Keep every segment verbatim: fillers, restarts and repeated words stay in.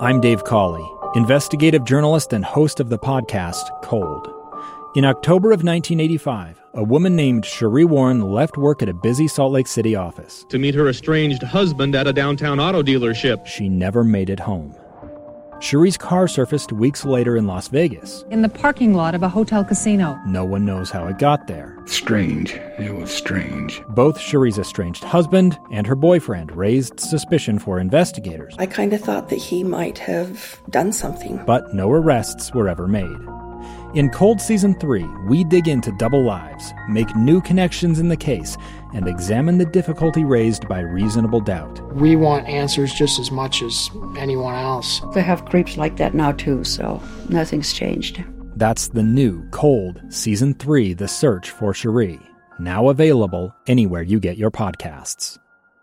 I'm Dave Cawley, investigative journalist and host of the podcast Cold. In October of nineteen eighty-five, a woman named Sheree Warren left work at a busy Salt Lake City office to meet her estranged husband at a downtown auto dealership. She never made it home. Sheree's car surfaced weeks later in Las Vegas. In the parking lot of a hotel casino. No one knows how it got there. Strange. It was strange. Both Sheree's estranged husband and her boyfriend raised suspicion for investigators. I kind of thought that he might have done something. But no arrests were ever made. In Cold Season three, we dig into double lives, make new connections in the case, and examine the difficulty raised by reasonable doubt. We want answers just as much as anyone else. They have creeps like that now too, so nothing's changed. That's the new Cold Season three, The Search for Sheree, now available anywhere you get your podcasts.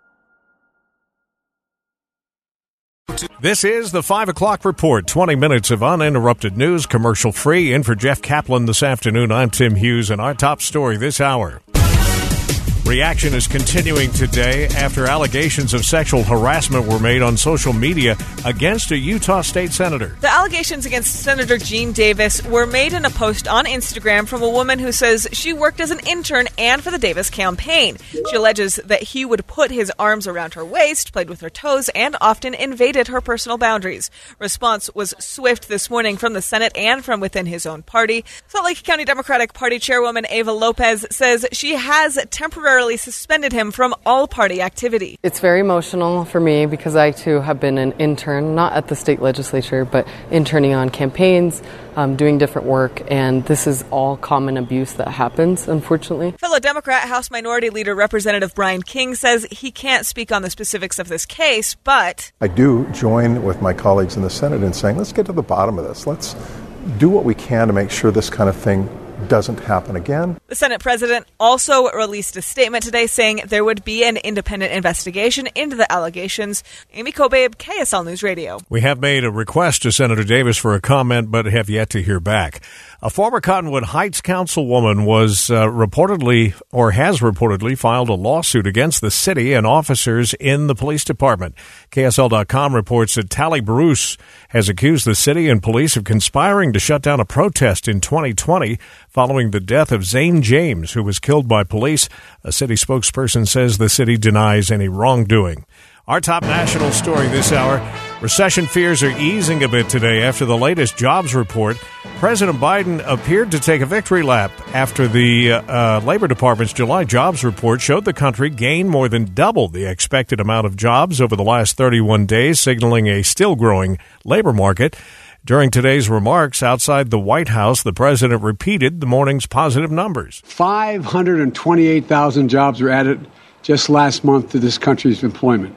This is the five o'clock Report, twenty minutes of uninterrupted news, commercial-free. In for Jeff Kaplan this afternoon, I'm Tim Hughes, and our top story this hour. Reaction is continuing today after allegations of sexual harassment were made on social media against a Utah state senator. The allegations against Senator Gene Davis were made in a post on Instagram from a woman who says she worked as an intern and for the Davis campaign. She alleges that he would put his arms around her waist, played with her toes, and often invaded her personal boundaries. Response was swift this morning from the Senate and from within his own party. Salt Lake County Democratic Party Chairwoman Ava Lopez says she has temporarily suspended him from all party activity. It's very emotional for me because I, too, have been an intern, not at the state legislature, but interning on campaigns, um, doing different work, and this is all common abuse that happens, unfortunately. Fellow Democrat House Minority Leader Representative Brian King says he can't speak on the specifics of this case, but I do join with my colleagues in the Senate in saying, let's get to the bottom of this. Let's do what we can to make sure this kind of thing doesn't happen again. The Senate president also released a statement today saying there would be an independent investigation into the allegations. Amy Kobabe, K S L News Radio. We have made a request to Senator Davis for a comment, but have yet to hear back. A former Cottonwood Heights councilwoman was uh, reportedly, or has reportedly, filed a lawsuit against the city and officers in the police department. K S L dot com reports that Tally Bruce has accused the city and police of conspiring to shut down a protest in twenty twenty following the death of Zane James, who was killed by police. A city spokesperson says the city denies any wrongdoing. Our top national story this hour, recession fears are easing a bit today after the latest jobs report. President Biden appeared to take a victory lap after the uh, Labor Department's July jobs report showed the country gained more than double the expected amount of jobs over the last thirty-one days, signaling a still growing labor market. During today's remarks outside the White House, the president repeated the morning's positive numbers. five hundred twenty-eight thousand jobs were added just last month to this country's employment.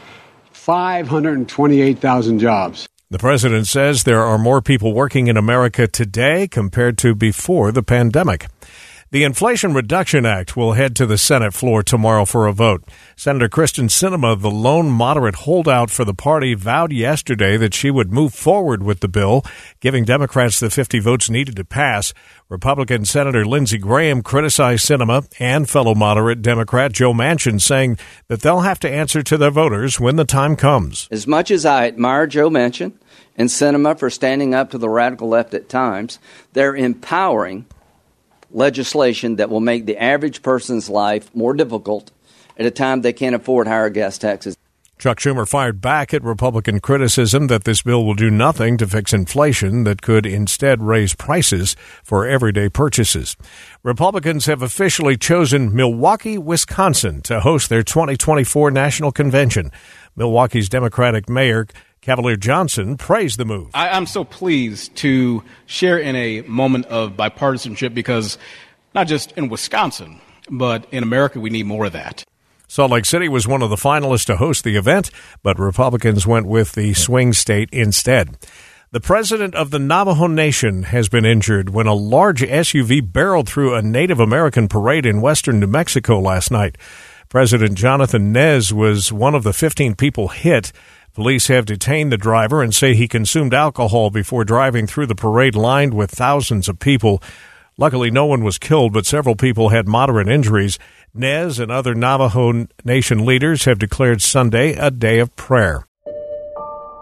five hundred twenty-eight thousand jobs. The president says there are more people working in America today compared to before the pandemic. The Inflation Reduction Act will head to the Senate floor tomorrow for a vote. Senator Kristen Sinema, the lone moderate holdout for the party, vowed yesterday that she would move forward with the bill, giving Democrats the fifty votes needed to pass. Republican Senator Lindsey Graham criticized Sinema and fellow moderate Democrat Joe Manchin, saying that they'll have to answer to their voters when the time comes. As much as I admire Joe Manchin and Sinema for standing up to the radical left at times, they're empowering legislation that will make the average person's life more difficult at a time they can't afford higher gas taxes. Chuck Schumer fired back at Republican criticism that this bill will do nothing to fix inflation, that could instead raise prices for everyday purchases. Republicans have officially chosen Milwaukee, Wisconsin to host their twenty twenty-four national convention. Milwaukee's Democratic Mayor Cavalier Johnson praised the move. I, I'm so pleased to share in a moment of bipartisanship because not just in Wisconsin, but in America, we need more of that. Salt Lake City was one of the finalists to host the event, but Republicans went with the swing state instead. The president of the Navajo Nation has been injured when a large S U V barreled through a Native American parade in western New Mexico last night. President Jonathan Nez was one of the fifteen people hit. Police have detained the driver and say he consumed alcohol before driving through the parade lined with thousands of people. Luckily, no one was killed, but several people had moderate injuries. Nez and other Navajo Nation leaders have declared Sunday a day of prayer.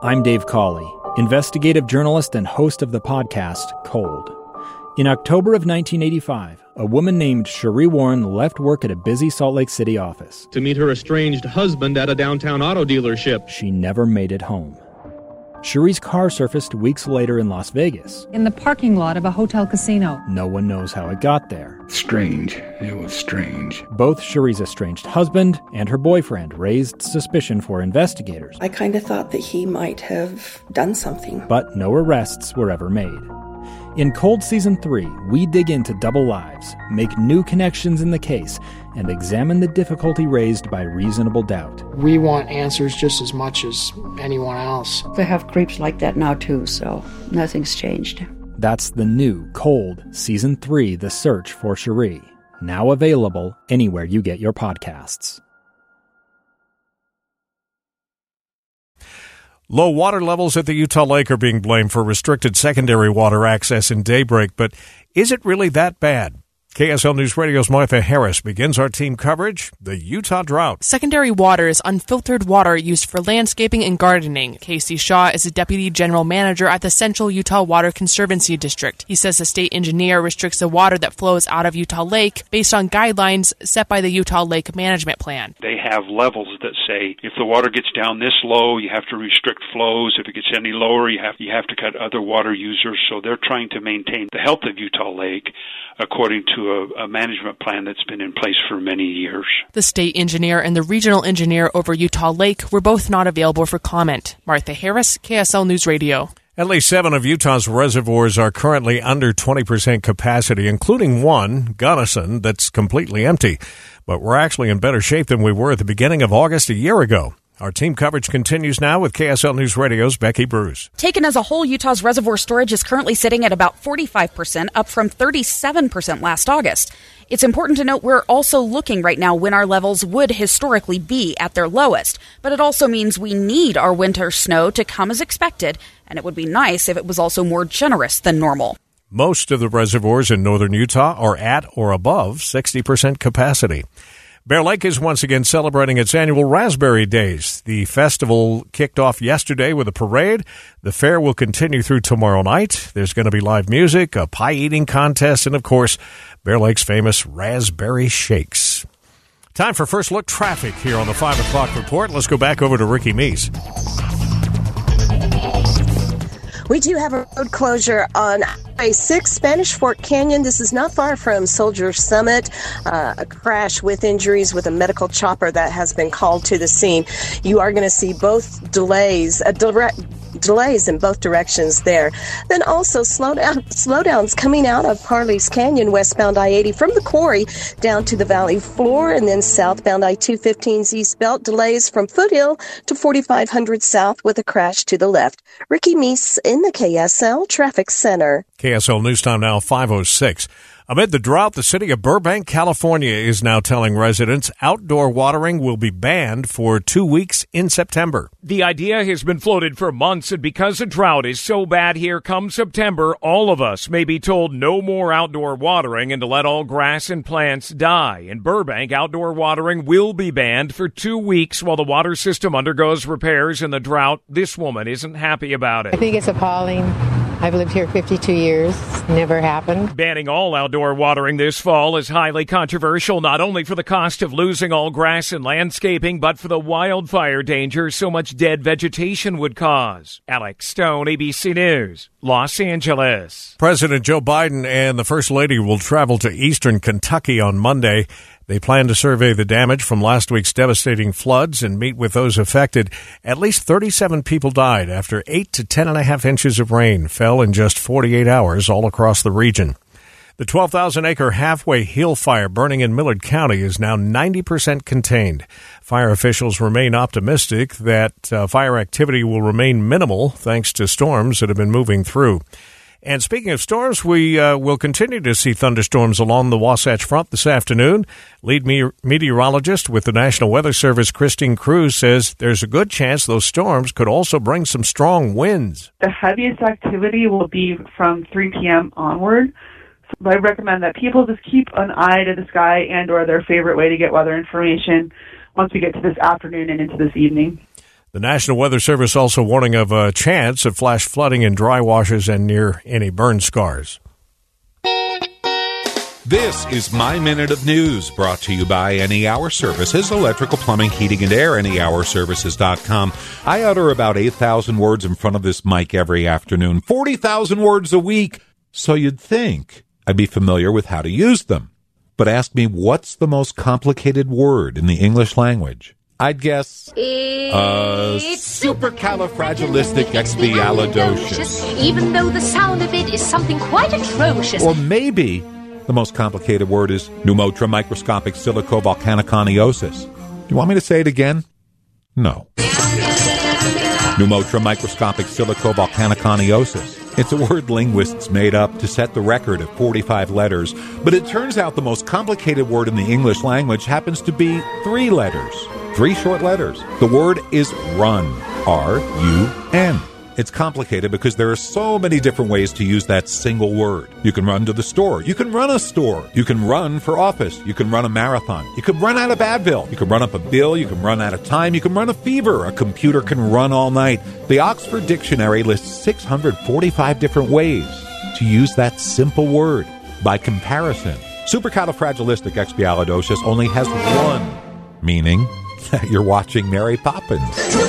I'm Dave Cawley, investigative journalist and host of the podcast Cold. In October of nineteen eighty-five, a woman named Sheree Warren left work at a busy Salt Lake City office to meet her estranged husband at a downtown auto dealership. She never made it home. Sheree's car surfaced weeks later in Las Vegas. In the parking lot of a hotel casino. No one knows how it got there. Strange. It was strange. Both Sheree's estranged husband and her boyfriend raised suspicion for investigators. I kind of thought that he might have done something. But no arrests were ever made. In Cold Season three, we dig into double lives, make new connections in the case, and examine the difficulty raised by reasonable doubt. We want answers just as much as anyone else. They have creeps like that now too, so nothing's changed. That's the new Cold Season three, The Search for Sheree, now available anywhere you get your podcasts. Low water levels at the Utah Lake are being blamed for restricted secondary water access in Daybreak, but is it really that bad? K S L News Radio's Martha Harris begins our team coverage, the Utah drought. Secondary water is unfiltered water used for landscaping and gardening. Casey Shaw is a deputy general manager at the Central Utah Water Conservancy District. He says the state engineer restricts the water that flows out of Utah Lake based on guidelines set by the Utah Lake Management Plan. They have levels that say if the water gets down this low, you have to restrict flows. If it gets any lower, you have, you have to cut other water users. So they're trying to maintain the health of Utah Lake according to a, a management plan that's been in place for many years. The state engineer and the regional engineer over Utah Lake were both not available for comment. Martha Harris, K S L News Radio. At least seven of Utah's reservoirs are currently under twenty percent capacity, including one, Gunnison, that's completely empty. But we're actually in better shape than we were at the beginning of August a year ago. Our team coverage continues now with K S L News Radio's Becky Bruce. Taken as a whole, Utah's reservoir storage is currently sitting at about forty-five percent, up from thirty-seven percent last August. It's important to note we're also looking right now when our levels would historically be at their lowest. But it also means we need our winter snow to come as expected, and it would be nice if it was also more generous than normal. Most of the reservoirs in northern Utah are at or above sixty percent capacity. Bear Lake is once again celebrating its annual Raspberry Days. The festival kicked off yesterday with a parade. The fair will continue through tomorrow night. There's going to be live music, a pie-eating contest, and, of course, Bear Lake's famous raspberry shakes. Time for First Look Traffic here on the five o'clock report. Let's go back over to Ricky Meese. We do have a road closure on I six, Spanish Fork Canyon. This is not far from Soldier Summit. Uh, a crash with injuries with a medical chopper that has been called to the scene. You are going to see both delays, a direct delays in both directions there. Then also slowdown, slowdowns coming out of Parley's Canyon, westbound I eighty from the quarry down to the valley floor, and then southbound I two fifteen's East Belt delays from Foothill to forty-five hundred south with a crash to the left. Ricky Meese in the K S L Traffic Center. K S L News Time now, five oh six. Amid the drought, the city of Burbank, California is now telling residents outdoor watering will be banned for two weeks in September. The idea has been floated for months, and because the drought is so bad here come September, all of us may be told no more outdoor watering and to let all grass and plants die. In Burbank, outdoor watering will be banned for two weeks while the water system undergoes repairs in the drought. This woman isn't happy about it. I think it's appalling. I've lived here fifty-two years. Never happened. Banning all outdoor watering this fall is highly controversial, not only for the cost of losing all grass and landscaping, but for the wildfire danger so much dead vegetation would cause. Alex Stone, A B C News, Los Angeles. President Joe Biden and the First Lady will travel to eastern Kentucky on Monday. They plan to survey the damage from last week's devastating floods and meet with those affected. At least thirty-seven people died after eight to ten and a half inches of rain fell in just forty-eight hours all across the region. The twelve thousand acre Halfway Hill fire burning in Millard County is now ninety percent contained. Fire officials remain optimistic that uh, fire activity will remain minimal thanks to storms that have been moving through. And speaking of storms, we uh, will continue to see thunderstorms along the Wasatch Front this afternoon. Lead me- meteorologist with the National Weather Service, Christine Cruz, says there's a good chance those storms could also bring some strong winds. The heaviest activity will be from three p.m. onward. So I recommend that people just keep an eye to the sky and or their favorite way to get weather information once we get to this afternoon and into this evening. The National Weather Service also warning of a chance of flash flooding in dry washes and near any burn scars. This is My Minute of News, brought to you by Any Hour Services, electrical, plumbing, heating, and air, any hour services dot com. I utter about eight thousand words in front of this mic every afternoon, forty thousand words a week, so you'd think I'd be familiar with how to use them. But ask me, what's the most complicated word in the English language? I'd guess, uh, supercalifragilisticexpialidocious. Even though the sound of it is something quite atrocious. Or maybe the most complicated word is pneumotrimicroscopic silicovolcaniconiosis. Do you want me to say it again? No. Pneumotrimicroscopic silicovolcaniconiosis. It's a word linguists made up to set the record of forty-five letters, but it turns out the most complicated word in the English language happens to be three letters. Three short letters. The word is run. R U N. It's complicated because there are so many different ways to use that single word. You can run to the store. You can run a store. You can run for office. You can run a marathon. You can run out of Advil. You can run up a bill. You can run out of time. You can run a fever. A computer can run all night. The Oxford Dictionary lists six hundred forty-five different ways to use that simple word. By comparison, supercalifragilisticexpialidocious only has one meaning. You're watching Mary Poppins.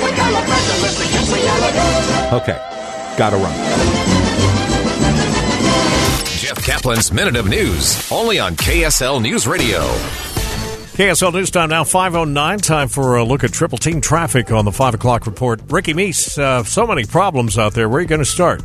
Okay, gotta run. Jeff Kaplan's Minute of News, only on K S L News Radio. K S L News Time now, five oh nine. Time for a look at Triple Team traffic on the five o'clock report. Ricky Meese, uh, so many problems out there. Where are you going to start?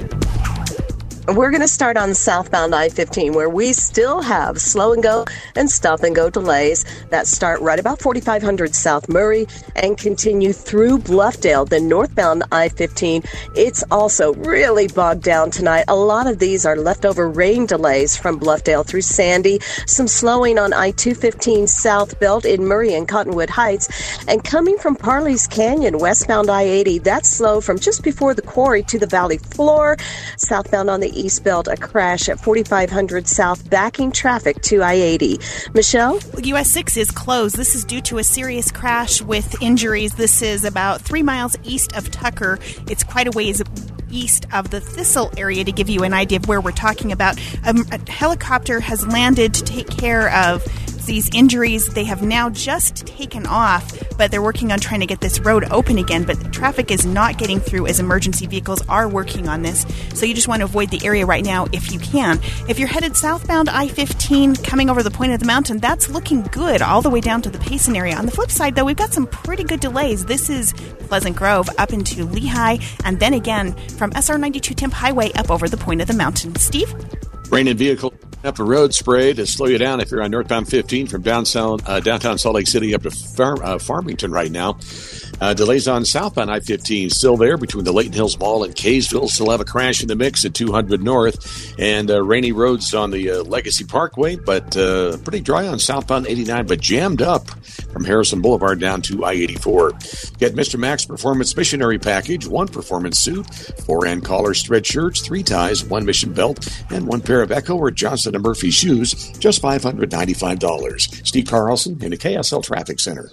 We're going to start on southbound I fifteen, where we still have slow and go and stop and go delays that start right about forty-five hundred South Murray and continue through Bluffdale. Then northbound I fifteen, it's also really bogged down tonight. A lot of these are leftover rain delays from Bluffdale through Sandy. Some slowing on I two fifteen South Belt in Murray and Cottonwood Heights. And coming from Parley's Canyon, westbound I eighty, that's slow from just before the quarry to the valley floor. Southbound on the East Belt, a crash at forty-five hundred South, backing traffic to I eighty. Michelle? U S six is closed. This is due to a serious crash with injuries. This is about three miles east of Tucker. It's quite a ways east of the Thistle area to give you an idea of where we're talking about. Um, a helicopter has landed to take care of these injuries. They have now just taken off, but they're working on trying to get this road open again, but traffic is not getting through as emergency vehicles are working on this. So you just want to avoid the area right now if you can. If you're headed southbound I fifteen coming over the point of the mountain, that's looking good all the way down to the Payson area. On the flip side, though, we've got some pretty good delays. This is Pleasant Grove up into Lehigh, and then again from S R ninety-two Temp Highway up over the point of the mountain. Steve? Rain and vehicle up the road spray to slow you down if you're on northbound fifteen from downtown, uh, downtown Salt Lake City up to Far- uh, Farmington right now. Uh, delays on southbound I fifteen still there between the Layton Hills Mall and Kaysville. Still have a crash in the mix at two hundred North. And uh, rainy roads on the uh, Legacy Parkway, but uh, pretty dry on southbound eighty-nine, but jammed up from Harrison Boulevard down to I eighty-four. Get Mister Max Performance Missionary Package, one performance suit, four and collar thread shirts, three ties, one mission belt, and one pair of Echo or Johnson and Murphy shoes, just five hundred ninety-five dollars. Steve Carlson in the K S L Traffic Center.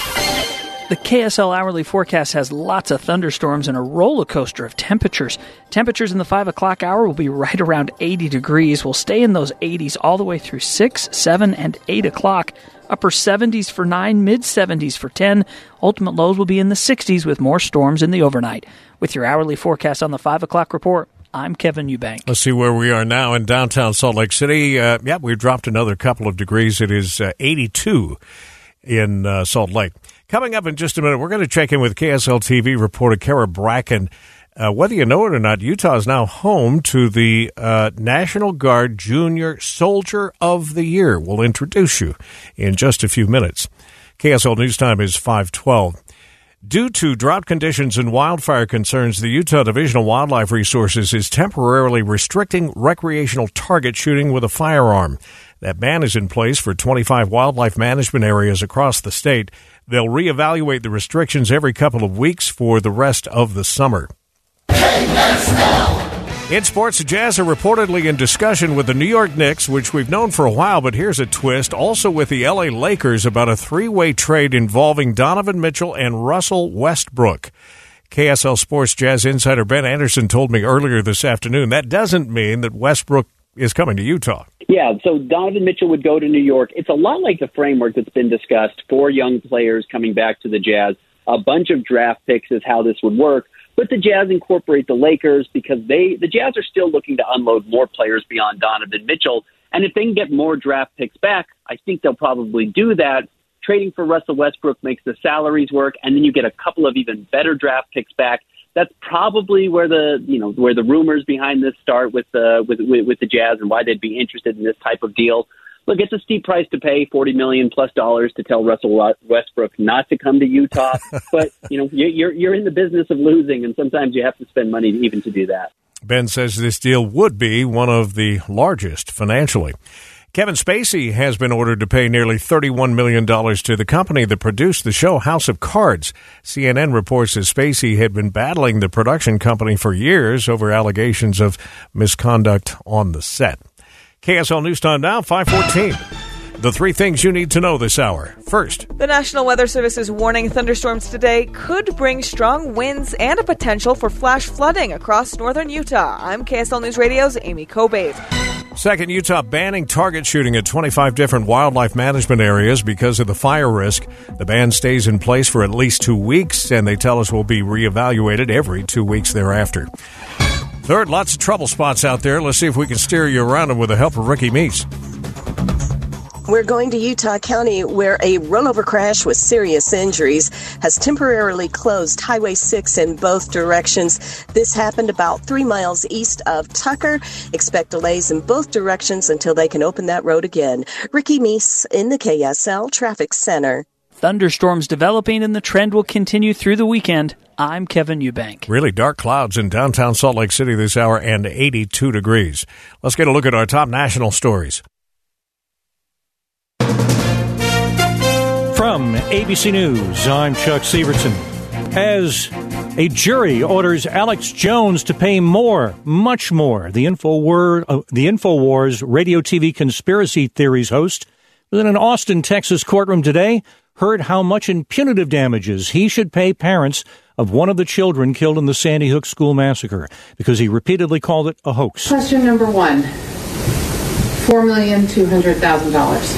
The K S L hourly forecast has lots of thunderstorms and a roller coaster of temperatures. Temperatures in the five o'clock hour will be right around eighty degrees. We'll stay in those eighties all the way through six, seven, and eight o'clock. Upper seventies for nine, mid-seventies for ten. Ultimate lows will be in the sixties with more storms in the overnight. With your hourly forecast on the five o'clock report, I'm Kevin Eubank. Let's see where we are now in downtown Salt Lake City. Uh, yeah, we've dropped another couple of degrees. It is uh, eighty-two in uh, Salt Lake. Coming up in just a minute, we're going to check in with K S L T V reporter Kara Bracken. Uh, whether you know it or not, Utah is now home to the uh, National Guard Junior Soldier of the Year. We'll introduce you in just a few minutes. K S L News Time is five twelve. Due to drought conditions and wildfire concerns, the Utah Division of Wildlife Resources is temporarily restricting recreational target shooting with a firearm. That ban is in place for twenty-five wildlife management areas across the state. They'll reevaluate the restrictions every couple of weeks for the rest of the summer. K S L In sports, the Jazz are reportedly in discussion with the New York Knicks, which we've known for a while, but here's a twist. Also with the L A Lakers about a three-way trade involving Donovan Mitchell and Russell Westbrook. K S L Sports Jazz insider Ben Anderson told me earlier this afternoon that doesn't mean that Westbrook is coming to Utah. Yeah, so Donovan Mitchell would go to New York. It's a lot like the framework that's been discussed for young players coming back to the Jazz. A bunch of draft picks is how this would work. But the Jazz incorporate the Lakers because they the Jazz are still looking to unload more players beyond Donovan Mitchell. And if they can get more draft picks back, I think they'll probably do that. Trading for Russell Westbrook makes the salaries work, and then you get a couple of even better draft picks back. That's probably where the you know where the rumors behind this start with the with, with with the Jazz and why they'd be interested in this type of deal. Look, it's a steep price to pay, forty million dollars plus dollars to tell Russell Westbrook not to come to Utah. But, you know, you're you're in the business of losing, and sometimes you have to spend money even to do that. Ben says this deal would be one of the largest financially. Kevin Spacey has been ordered to pay nearly thirty-one million dollars to the company that produced the show House of Cards. C N N reports that Spacey had been battling the production company for years over allegations of misconduct on the set. K S L News Time now, five fourteen. The three things you need to know this hour. First, the National Weather Service is warning thunderstorms today could bring strong winds and a potential for flash flooding across northern Utah. I'm K S L News Radio's Amy Kobe. Second, Utah banning target shooting at twenty-five different wildlife management areas because of the fire risk. The ban stays in place for at least two weeks, and they tell us will be reevaluated every two weeks thereafter. Third, lots of trouble spots out there. Let's see if we can steer you around them with the help of Ricky Meese. We're going to Utah County, where a rollover crash with serious injuries has temporarily closed Highway six in both directions. This happened about three miles east of Tucker. Expect delays in both directions until they can open that road again. Ricky Meese in the K S L Traffic Center. Thunderstorms developing, and the trend will continue through the weekend. I'm Kevin Eubank. Really dark clouds in downtown Salt Lake City this hour and eighty-two degrees. Let's get a look at our top national stories. From A B C News, I'm Chuck Severson. As a jury orders Alex Jones to pay more, much more, the Infowar, uh, the InfoWars radio T V conspiracy theories host was in an Austin, Texas courtroom today, heard how much in punitive damages he should pay parents of one of the children killed in the Sandy Hook school massacre because he repeatedly called it a hoax. Question number one, four million two hundred thousand dollars.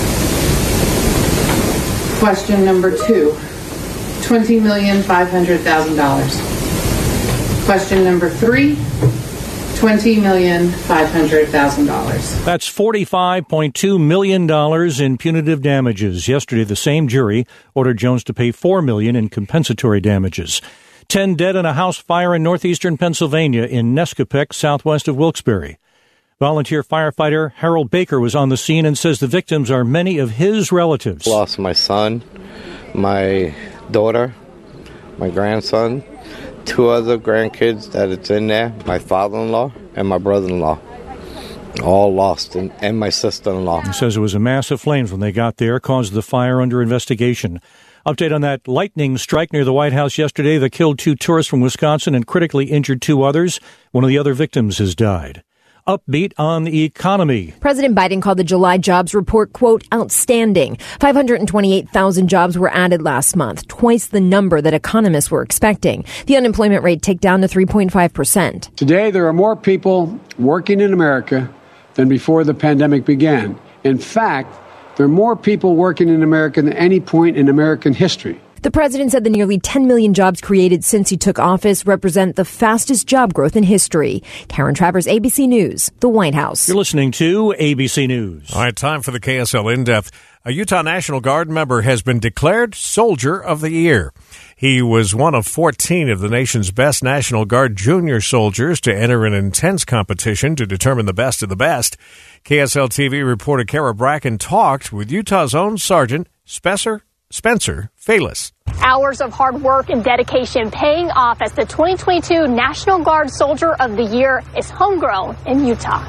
Question number two, twenty million five hundred thousand dollars. Question number three, twenty million five hundred thousand dollars. That's forty-five point two million dollars in punitive damages. Yesterday, the same jury ordered Jones to pay four million dollars in compensatory damages. Ten dead in a house fire in northeastern Pennsylvania in Nescopec, southwest of Wilkes-Barre. Volunteer firefighter Harold Baker was on the scene and says the victims are many of his relatives. Lost my son, my daughter, my grandson, two other grandkids that it's in there, my father-in-law and my brother-in-law. All lost, and, and my sister-in-law. He says it was a massive flames when they got there, caused the fire under investigation. Update on that lightning strike near the White House yesterday that killed two tourists from Wisconsin and critically injured two others. One of the other victims has died. Upbeat on the economy. President Biden called the July jobs report, quote, outstanding. five hundred twenty-eight thousand jobs were added last month, twice the number that economists were expecting. The unemployment rate ticked down to three point five percent. Today, there are more people working in America than before the pandemic began. In fact, there are more people working in America than any point in American history. The president said the nearly ten million jobs created since he took office represent the fastest job growth in history. Karen Travers, A B C News, the White House. You're listening to A B C News. All right, time for the K S L In-Depth. A Utah National Guard member has been declared Soldier of the Year. He was one of fourteen of the nation's best National Guard junior soldiers to enter an intense competition to determine the best of the best. K S L T V reporter Kara Bracken talked with Utah's own Sergeant Spencer Spencer Faylis. Hours of hard work and dedication paying off as the twenty twenty-two National Guard Soldier of the Year is homegrown in Utah.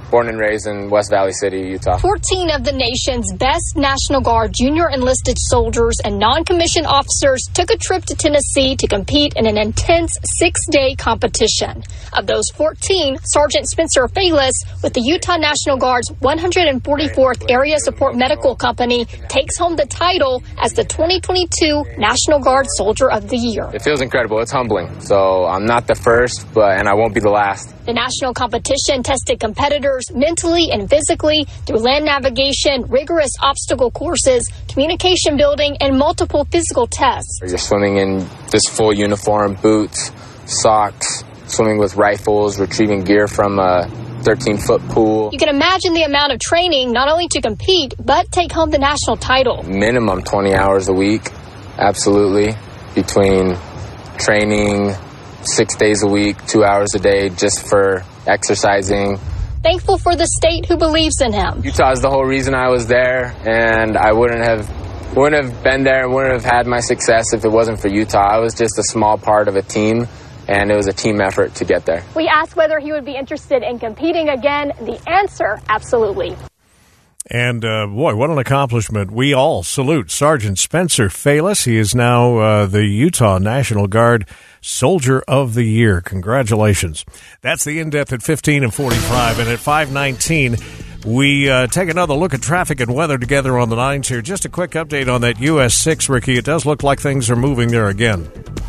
born and raised in West Valley City, Utah. fourteen of the nation's best National Guard junior enlisted soldiers and non-commissioned officers took a trip to Tennessee to compete in an intense six-day competition. Of those fourteen, Sergeant Spencer Falis with the Utah National Guard's one hundred forty-fourth Area Support Medical Company takes home the title as the twenty twenty-two National Guard Soldier of the Year. It feels incredible. It's humbling. So I'm not the first, but and I won't be the last. The national competition tested competitors mentally and physically through land navigation, rigorous obstacle courses, communication building, and multiple physical tests. You're swimming in this full uniform, boots, socks, swimming with rifles, retrieving gear from a thirteen-foot pool. You can imagine the amount of training not only to compete, but take home the national title. Minimum twenty hours a week, absolutely, between training six days a week, two hours a day just for exercising. Thankful for the state who believes in him. Utah is the whole reason I was there, and I wouldn't have wouldn't have been there, wouldn't have had my success if it wasn't for Utah. I was just a small part of a team, and it was a team effort to get there. We asked whether he would be interested in competing again. The answer, absolutely. And, uh, boy, what an accomplishment. We all salute Sergeant Spencer Falis. He is now uh, the Utah National Guard Soldier of the Year. Congratulations. That's the In-Depth at fifteen and forty-five. And at five nineteen, we uh, take another look at traffic and weather together on the nines here. Just a quick update on that U S six, Ricky. It does look like things are moving there again.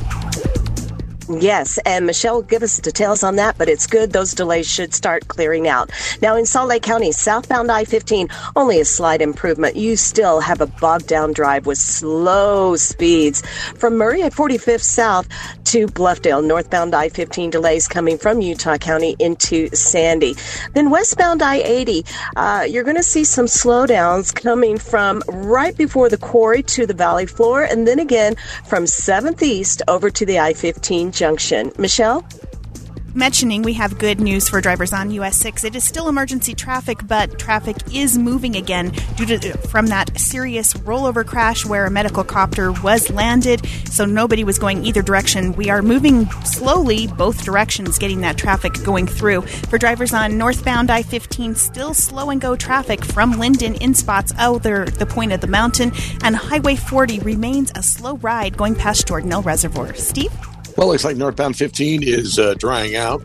Yes, and Michelle will give us details on that, but it's good. Those delays should start clearing out. Now, in Salt Lake County, southbound I fifteen, only a slight improvement. You still have a bogged-down drive with slow speeds. From Murray at forty-fifth South to Bluffdale, northbound I fifteen delays coming from Utah County into Sandy. Then westbound I eighty, uh, you're going to see some slowdowns coming from right before the quarry to the valley floor, and then again from seventh East over to the I fifteen junction. Michelle? Mentioning we have good news for drivers on U S six. It is still emergency traffic, but traffic is moving again due to from that serious rollover crash where a medical copter was landed, so nobody was going either direction. We are moving slowly both directions, getting that traffic going through. For drivers on northbound I fifteen, still slow and go traffic from Linden in spots over the point of the mountain, and Highway forty remains a slow ride going past Jordanelle Reservoir. Steve? Well, looks like northbound fifteen is uh, drying out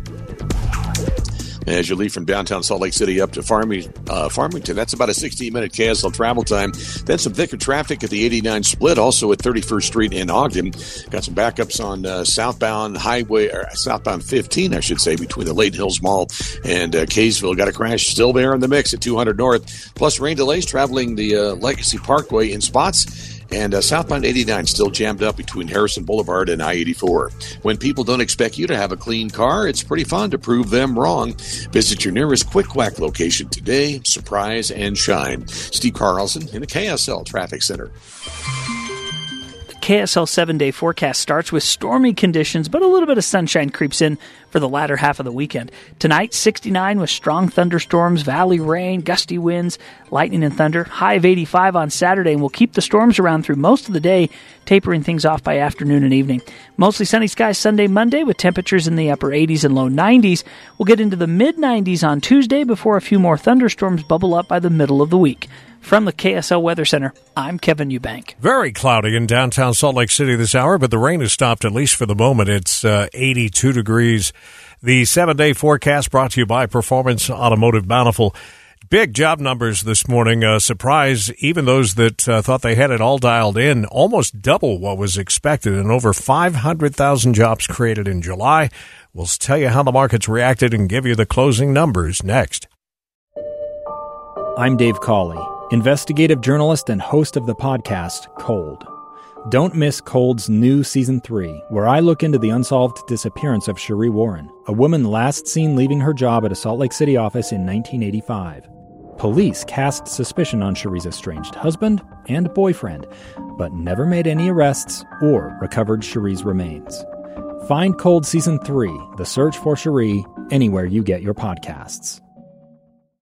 as you leave from downtown Salt Lake City up to Farming, uh, Farmington. That's about a sixteen-minute K S L travel time. Then some thicker traffic at the eighty-nine split, also at thirty-first Street in Ogden. Got some backups on uh, southbound highway, or southbound fifteen, I should say, between the Layton Hills Mall and uh, Kaysville. Got a crash still there in the mix at two hundred North. Plus rain delays traveling the uh, Legacy Parkway in spots. And uh, southbound eighty-nine still jammed up between Harrison Boulevard and I eighty-four. When people don't expect you to have a clean car, it's pretty fun to prove them wrong. Visit your nearest Quick Quack location today. Surprise and shine. Steve Carlson in the K S L Traffic Center. K S L seven-day forecast starts with stormy conditions, but a little bit of sunshine creeps in for the latter half of the weekend. Tonight, sixty-nine with strong thunderstorms, valley rain, gusty winds, lightning and thunder. High of eighty-five on Saturday, and we'll keep the storms around through most of the day, tapering things off by afternoon and evening. Mostly sunny skies Sunday, Monday, with temperatures in the upper eighties and low nineties. We'll get into the mid-nineties on Tuesday before a few more thunderstorms bubble up by the middle of the week. From the K S L Weather Center, I'm Kevin Eubank. Very cloudy in downtown Salt Lake City this hour, but the rain has stopped, at least for the moment. It's uh, eighty-two degrees. The seven-day forecast brought to you by Performance Automotive Bountiful. Big job numbers this morning. Uh, surprise, even those that uh, thought they had it all dialed in, almost double what was expected, and over five hundred thousand jobs created in July. We'll tell you how the market's reacted and give you the closing numbers next. I'm Dave Cawley, investigative journalist and host of the podcast Cold. Don't miss Cold's new Season three, where I look into the unsolved disappearance of Cherie Warren, a woman last seen leaving her job at a Salt Lake City office in nineteen eighty-five. Police cast suspicion on Cherie's estranged husband and boyfriend, but never made any arrests or recovered Cherie's remains. Find Cold Season three, The Search for Cherie, anywhere you get your podcasts.